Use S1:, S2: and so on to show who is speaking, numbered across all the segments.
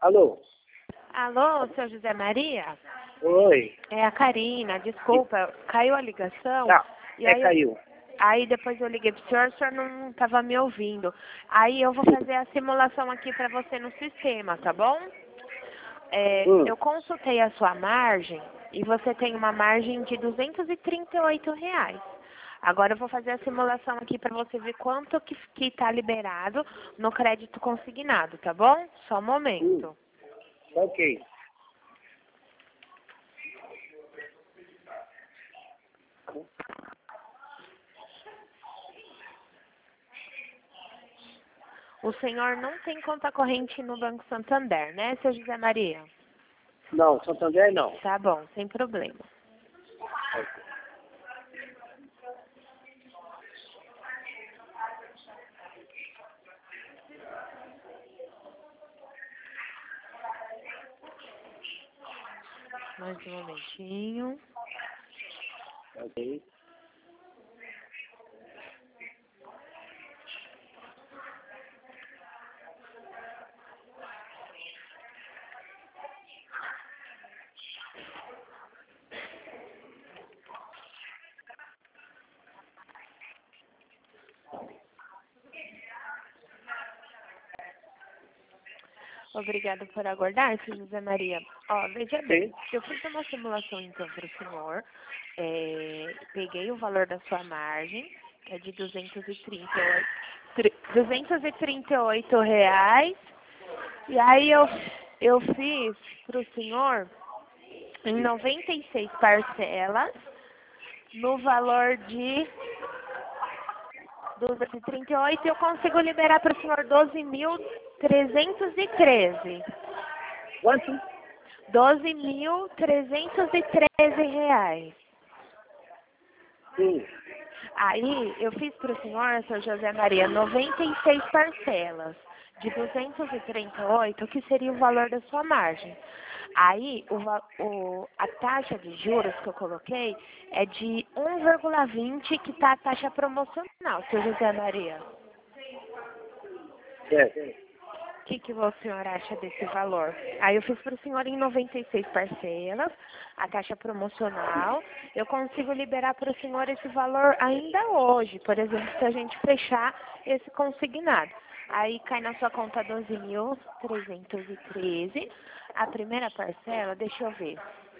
S1: Alô?
S2: Alô, seu José Maria?
S1: Oi.
S2: É a Karina, desculpa, caiu a ligação.
S1: Tá,
S2: E aí,
S1: caiu.
S2: aí depois eu liguei pro senhor, o senhor não estava me ouvindo. Aí eu vou fazer a simulação aqui para você no sistema, tá bom? Eu consultei a sua margem e você tem uma margem de R$ 238. Agora eu vou fazer a simulação aqui para você ver quanto que tá liberado no crédito consignado, tá bom? Só um momento.
S1: Ok.
S2: O senhor não tem conta corrente no Banco Santander, né, seu José Maria?
S1: Não, Santander não.
S2: Tá bom, sem problema. Mais um momentinho.
S1: Ok.
S2: Obrigada por aguardar, seu José Maria. Ó, veja bem, eu fiz uma simulação então para o senhor. Peguei o valor da sua margem, que é de R$ 238. E aí eu fiz para o senhor em 96 parcelas, no valor de 238, eu consigo liberar para o senhor 12.313.
S1: Quanto?
S2: R$ 12.313.
S1: Sim.
S2: Aí, eu fiz para o senhor, seu José Maria, 96 parcelas de 238, que seria o valor da sua margem. Aí, a taxa de juros que eu coloquei é de 1,20, que está a taxa promocional, seu José Maria.
S1: Certo.
S2: O que o senhor acha desse valor? Aí eu fiz para o senhor em 96 parcelas, a taxa promocional. Eu consigo liberar para o senhor esse valor ainda hoje, por exemplo, se a gente fechar esse consignado. Aí cai na sua conta 12.313. A primeira parcela, deixa eu ver.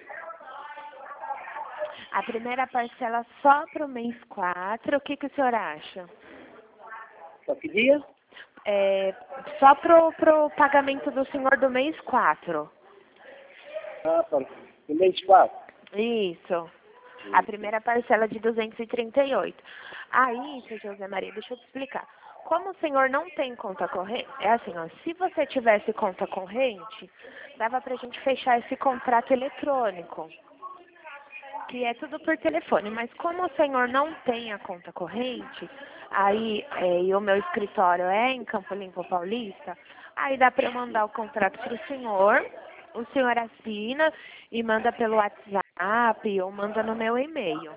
S2: A primeira parcela só para o mês 4, o que o senhor acha?
S1: Só que dia?
S2: Só pro pagamento do senhor do mês 4.
S1: Ah, para o mês 4.
S2: Isso. A primeira parcela de 238. Aí, seu José Maria, deixa eu te explicar. Como o senhor não tem conta corrente, é assim, ó, se você tivesse conta corrente, dava pra gente fechar esse contrato eletrônico, que é tudo por telefone. Mas como o senhor não tem a conta corrente, aí e o meu escritório é em Campo Limpo Paulista, aí dá para eu mandar o contrato para o senhor assina e manda pelo WhatsApp ou manda no meu e-mail.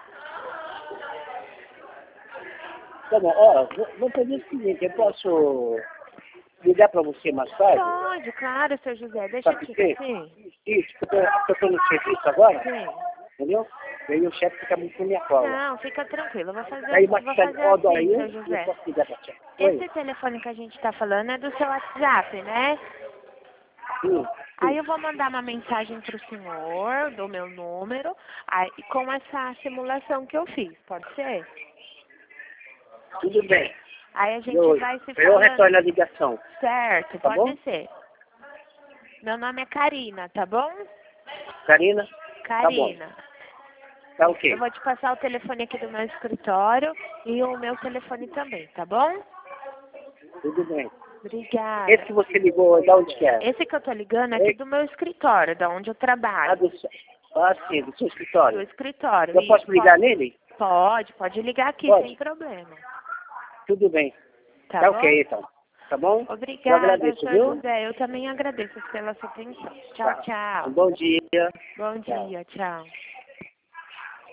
S1: Tá bom, ó, vou fazer o seguinte, eu posso ligar para você mais tarde?
S2: Pode, claro, seu José, deixa eu te... Sim.
S1: Isso, porque eu estou no serviço agora,
S2: Sim.
S1: entendeu? Daí o chefe fica muito na minha cola.
S2: Não, fica tranquilo, eu vou fazer
S1: Aí,
S2: assim, seu José.
S1: eu posso ligar para você.
S2: Esse telefone que a gente está falando é do seu WhatsApp, né?
S1: Sim.
S2: Aí eu vou mandar uma mensagem para o senhor, do meu número, aí, com essa simulação que eu fiz, pode ser?
S1: Tudo bem.
S2: Aí a gente vai se falando.
S1: Eu retorno a ligação.
S2: Certo,
S1: Tá
S2: pode
S1: bom?
S2: ser. Meu nome é Karina, tá bom?
S1: Karina?
S2: Karina.
S1: Tá bom. Tá ok.
S2: Eu vou te passar o telefone aqui do meu escritório e o meu telefone também, tá bom?
S1: Tudo bem.
S2: Obrigada.
S1: Esse que você ligou, de onde que é?
S2: Esse que eu tô ligando é aqui do meu escritório, da onde eu trabalho.
S1: Sim, do seu escritório.
S2: Do escritório.
S1: Eu posso ligar nele?
S2: Pode ligar aqui, sem problema.
S1: Tudo bem.
S2: Tá bom?
S1: Ok, então. Tá bom?
S2: Obrigada,
S1: eu agradeço,
S2: senhor
S1: viu?
S2: José. Eu também agradeço pela sua atenção. Tchau, tchau.
S1: Bom dia.
S2: Bom dia, tchau.